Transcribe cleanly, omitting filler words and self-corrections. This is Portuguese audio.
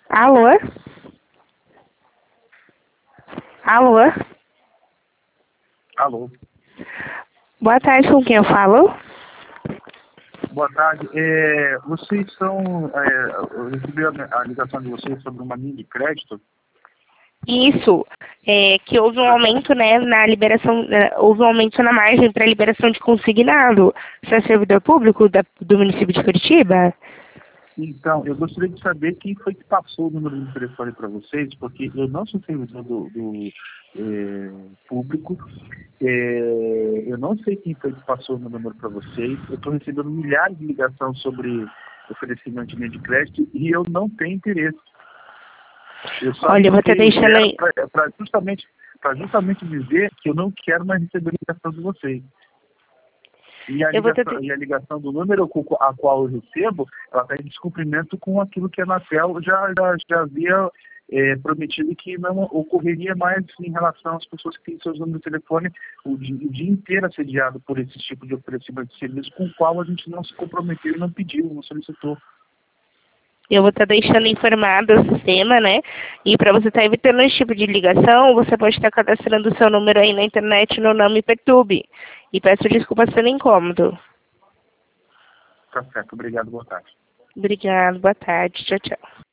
Alô? Alô? Alô. Boa tarde, com quem eu falo? Boa tarde. Vocês são... eu recebi a ligação de vocês sobre uma linha de crédito. Isso, que houve um aumento, né, na liberação, houve um aumento na margem para liberação de consignado. Você é servidor público do município de Curitiba? Então, eu gostaria de saber quem foi que passou o número de telefone para vocês, porque eu não sou servidor do público. Eu não sei quem foi que passou o meu número para vocês. Eu estou recebendo milhares de ligações sobre oferecimento de linha de crédito e eu não tenho interesse. Olha, eu vou estar deixando aí. Para justamente dizer que eu não quero mais receber ligação de vocês. E a ligação do número a qual eu recebo, ela está em descumprimento com aquilo que a Anatel já havia prometido que não ocorreria mais em relação às pessoas que têm seus números de telefone o dia inteiro assediado por esse tipo de oferecimento de serviço com o qual a gente não se comprometeu e não pediu, não solicitou. Eu vou estar deixando informado o sistema, né? E para você estar evitando esse tipo de ligação, você pode estar cadastrando o seu número aí na internet no Não Me Perturbe. E peço desculpas pelo incômodo. Tá certo, obrigado, boa tarde. Obrigada, boa tarde, tchau, tchau.